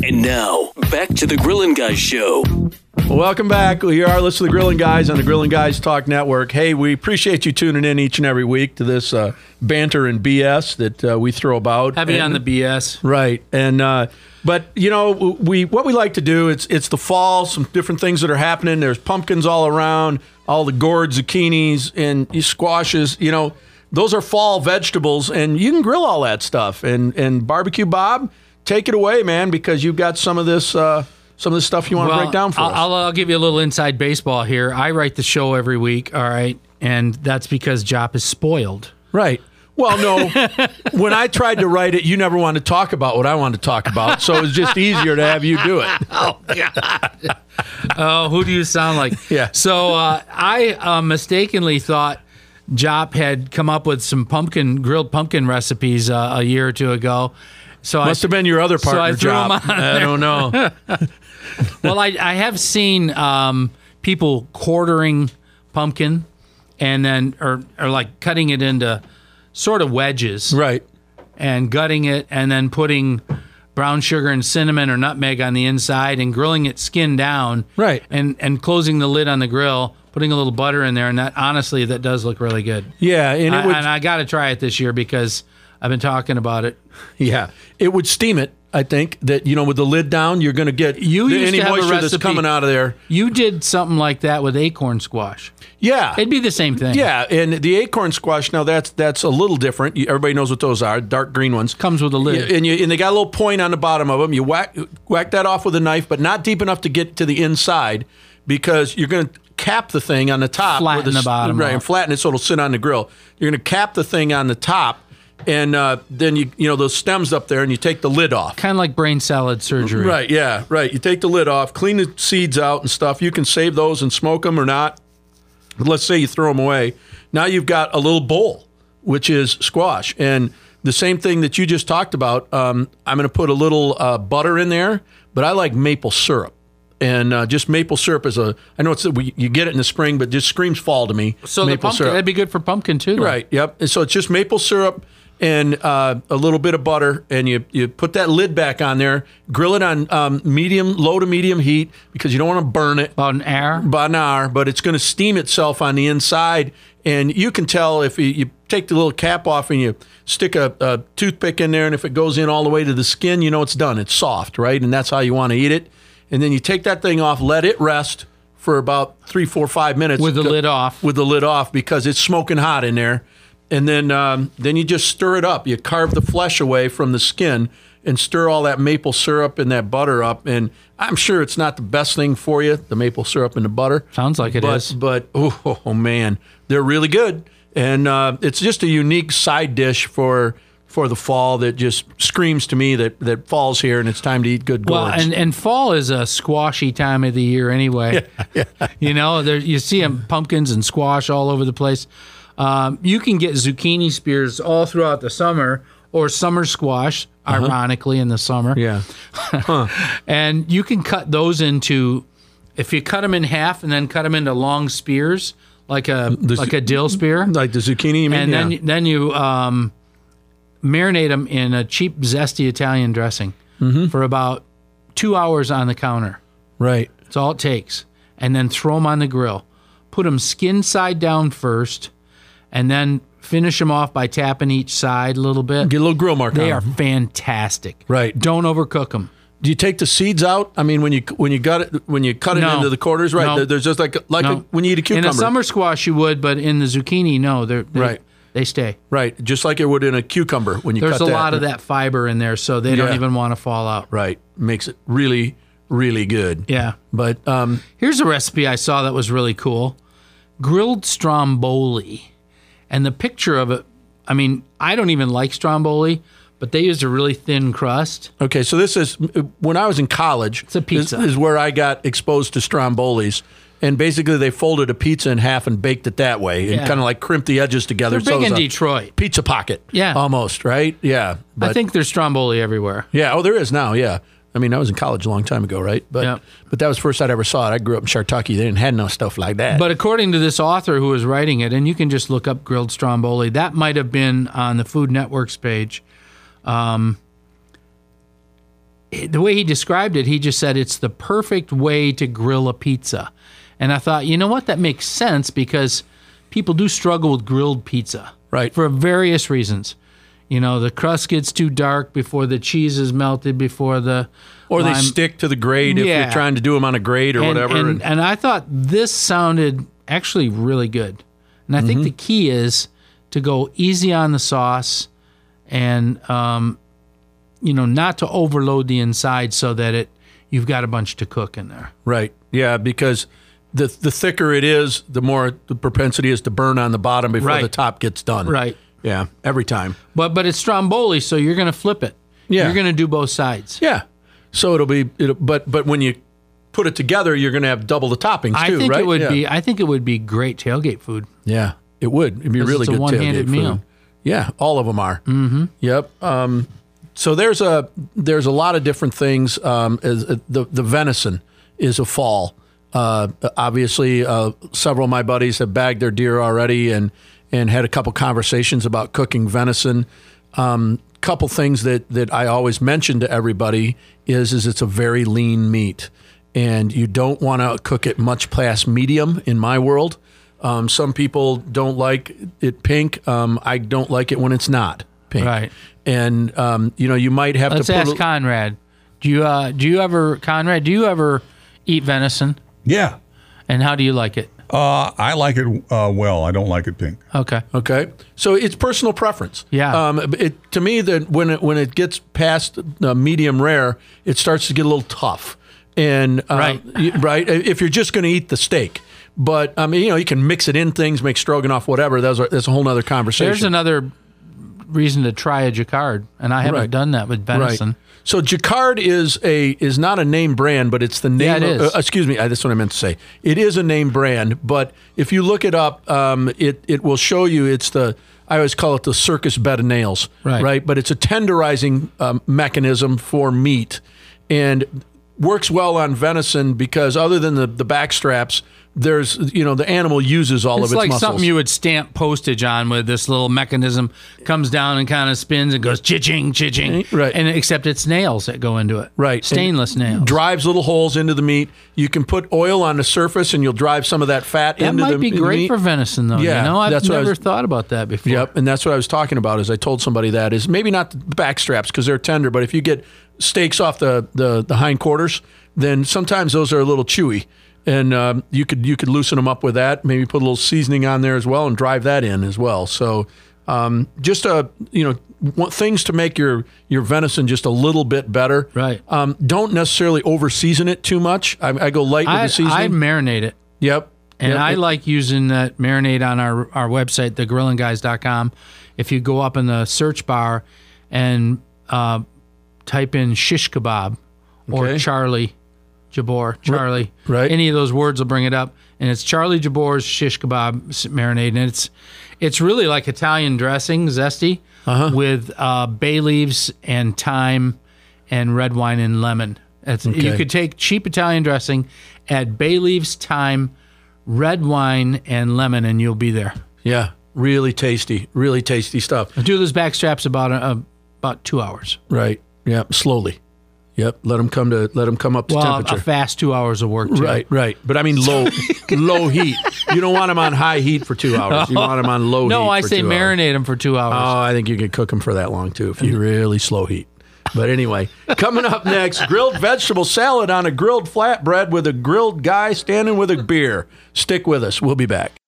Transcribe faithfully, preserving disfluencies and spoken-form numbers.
And now, back to the Grillin' Guys show. Welcome back. We are listening to the Grillin' Guys on the Grillin' Guys Talk Network. Hey, we appreciate you tuning in each and every week to this uh, banter and B S that uh, we throw about. Heavy and, on the B S. Right. And uh, but you know, we what we like to do, it's it's the fall, some different things that are happening. There's pumpkins all around, all the gourd, zucchinis, and squashes, you know, those are fall vegetables, and you can grill all that stuff. And and Barbecue Bob, take it away, man, because you've got some of this uh, some of this stuff you want well, to break down for I'll, us. I'll, I'll give you a little inside baseball here. I write the show every week, all right, and that's because Jop is spoiled. Right. Well, no. When I tried to write it, you never wanted to talk about what I wanted to talk about, so it was just easier to have you do it. Oh, God. Oh, who do you sound like? Yeah. So uh, I uh, mistakenly thought Jop had come up with some pumpkin grilled pumpkin recipes uh, a year or two ago. So Must I, have been your other partner, so I threw Job. him on I don't know. Well, I, I have seen um, people quartering pumpkin and then, or, or like cutting it into sort of wedges. Right. And gutting it and then putting brown sugar and cinnamon or nutmeg on the inside and grilling it skin down. Right. And, and closing the lid on the grill, putting a little butter in there. And that, honestly, that does look really good. Yeah. And it I, would, and I got to try it this year because I've been talking about it. Yeah. It would steam it, I think, that, you know, with the lid down, you're going to get You the, used any to have a moisture that's recipe- coming out of there. You did something like that with acorn squash. Yeah. It'd be the same thing. Yeah, and the acorn squash, now that's that's a little different. You- Everybody knows what those are, dark green ones. Comes with a lid. Yeah, and you and they got a little point on the bottom of them. You whack whack that off with a knife, but not deep enough to get to the inside, because you're going to cap the thing on the top. Flatten with a, the bottom right, off. and flatten it so it'll sit on the grill. You're going to cap the thing on the top, and uh, then you you know those stems up there, and you take the lid off. Kind of like brain salad surgery. Right, yeah, right. You take the lid off, clean the seeds out and stuff. You can save those and smoke them or not. But let's say you throw them away. Now you've got a little bowl, which is squash. And the same thing that you just talked about, um, I'm going to put a little uh, butter in there, but I like maple syrup. And uh, just maple syrup is a, I know it's we, you get it in the spring, but just screams fall to me. So the maple pumpkin, that'd be good for pumpkin too. Though. Right, yep. And so it's just maple syrup and uh, a little bit of butter, and you, you put that lid back on there, grill it on um, medium, low to medium heat, because you don't want to burn it. About an hour? About an hour, but it's going to steam itself on the inside, and you can tell if you, you take the little cap off and you stick a, a toothpick in there, and if it goes in all the way to the skin, you know it's done. It's soft, right? And that's how you want to eat it. And then you take that thing off, let it rest for about three, four, five minutes. With the lid off. With the lid off, because it's smoking hot in there. And then um, then you just stir it up. You carve the flesh away from the skin and stir all that maple syrup and that butter up. And I'm sure it's not the best thing for you, the maple syrup and the butter. Sounds like it but, is. But, oh, oh, man, they're really good. And uh, it's just a unique side dish for for the fall that just screams to me that, that fall's here and it's time to eat good Well, gourds. and, and fall is a squashy time of the year anyway. Yeah, yeah. You know, there, you see 'em, pumpkins and squash all over the place. Um, you can get zucchini spears all throughout the summer, or summer squash, Uh-huh. ironically, in the summer. Yeah. And you can cut those into, if you cut them in half and then cut them into long spears, like a The like zu- a dill spear, Like the zucchini, you mean? and then yeah. then you um, marinate them in a cheap, zesty Italian dressing Mm-hmm. for about two hours on the counter. Right. That's all it takes. And then throw them on the grill. Put them skin side down first, and then finish them off by tapping each side a little bit. Get a little grill mark They on are 'em. fantastic. Right. Don't overcook them. Do you take the seeds out? I mean, when you when you got it when you cut it No. into the quarters, right? No. there- There's just like like a, No. when you eat a cucumber, In a summer squash, you would, but in the zucchini, no. They're, they Right. They stay. right? Just like it would in a cucumber when you There's cut a that. lot of that fiber in there, so they don't Yeah. even want to fall out. Right, makes it really really good. Yeah. But um, Here's a recipe I saw that was really cool. Grilled stromboli. And the picture of it, I mean, I don't even like stromboli, but they used a really thin crust. okay, so this is when I was in college. It's a pizza. Is, is where I got exposed to strombolis. And basically, they folded a pizza in half and baked it that way, and Yeah. kind of like crimped the edges together. They're big it was in a Detroit. Pizza pocket, Yeah. almost, right? Yeah, but, I think there's stromboli everywhere. yeah. Oh, there is now. Yeah, I mean, I was in college a long time ago, right? But Yeah. but that was the first I ever saw it. I grew up in Chartucky. They didn't have no stuff like that. But according to this author who was writing it, and you can just look up grilled stromboli, that might have been on the Food Network's page. Um, the way he described it, he just said it's the perfect way to grill a pizza. And I thought, you know what? That makes sense because people do struggle with grilled pizza. Right. For various reasons. You know, the crust gets too dark before the cheese is melted, before the Or they lime- stick to the grate if Yeah. you're trying to do them on a grate or and, whatever. And, and- and I thought this sounded actually really good. And I think Mm-hmm. the key is to go easy on the sauce and, um, you know, not to overload the inside so that it you've got a bunch to cook in there. Right. Yeah, because the the thicker it is, the more the propensity is to burn on the bottom before Right. the top gets done. Right. Yeah, every time. But but it's stromboli, so you're going to flip it. Yeah. You're going to do both sides. Yeah. So it'll be, it'll, but but when you put it together, you're going to have double the toppings I too, think right? it would yeah. be. I think it would be great tailgate food. Yeah, it would. It'd be really it's a good one-handed tailgate meal. food. Yeah, all of them are. Mm-hmm. Yep. Um, so there's a there's a lot of different things. Um, as, uh, the the venison is a fall. Uh, obviously, uh, several of my buddies have bagged their deer already, and and had a couple conversations about cooking venison. Um, couple things that that I always mention to everybody is is it's a very lean meat, and you don't want to cook it much past medium. In my world, um, some people don't like it pink. Um, I don't like it when it's not pink. Right. And um, you know, you might have Let's to put ask a, Conrad. Do you uh, do you ever Conrad? Do you ever eat venison? Yeah. And how do you like it? Uh, I like it uh, well. I don't like it pink. Okay. Okay, so it's personal preference. Yeah. Um, it, to me, that when it when it gets past uh, medium rare, it starts to get a little tough. And uh, Right. y- right. If you're just going to eat the steak, but I mean, you know, you can mix it in things, make stroganoff, whatever. That's a, that's a whole other conversation. There's another reason to try a Jacquard, and I haven't Right. done that with venison. Right. So Jacquard is a is not a name brand, but it's the name. Yeah, it of, is. Uh, excuse me, I- that's what I meant to say. It is a name brand, but if you look it up, um, it it will show you. It's the I always call it the circus bed of nails, Right. Right, but it's a tenderizing um, mechanism for meat, and works well on venison because other than the the back straps, there's you know the animal uses all It's of its like muscles. something you would stamp postage on with this little mechanism comes down and kind of spins and goes cha-ching, cha-ching. Right. And except it's nails that go into it. Right. Stainless And nails. drives little holes into the meat. You can put oil on the surface and you'll drive some of that fat that into might the be the great meat. for venison, though. Yeah, you know, I've that's what I never was- thought about that before. Yep, and that's what I was talking about. Is I told somebody that is maybe not the back straps because they're tender, but if you get steaks off the, the, the hind quarters, then sometimes those are a little chewy, and um, you could you could loosen them up with that. Maybe put a little seasoning on there as well, and drive that in as well. So um, just a you know want things to make your your venison just a little bit better. Right. Um, don't necessarily over season it too much. I, I go light with I, the seasoning. I marinate it. yep. And Yep. I like using that marinade on our, our website, the grilling guys dot com. If you go up in the search bar and uh, type in shish kebab or Okay. Charlie Jabor, Charlie, right. any of those words will bring it up. And it's Charlie Jabor's shish kebab s- marinade. And it's it's really like Italian dressing, zesty, Uh-huh. with uh, bay leaves and thyme and red wine and lemon. It's, You Okay. could take cheap Italian dressing, add bay leaves, thyme, red wine, and lemon, and you'll be there. Yeah, really tasty, really tasty stuff. Do those back straps about uh, about two hours. Right. Yeah. Slowly. Yep. Let them come to let them come up to Well, temperature. a fast two hours of work, too. Right. Right. But I mean low low heat. You don't want them on high heat for two hours. You want them on low heat. No, I for say two hours. marinate them for two hours. Oh, I think you can cook them for that long too if you really slow heat. But anyway, coming up next, grilled vegetable salad on a grilled flatbread with a grilled guy standing with a beer. Stick with us. We'll be back.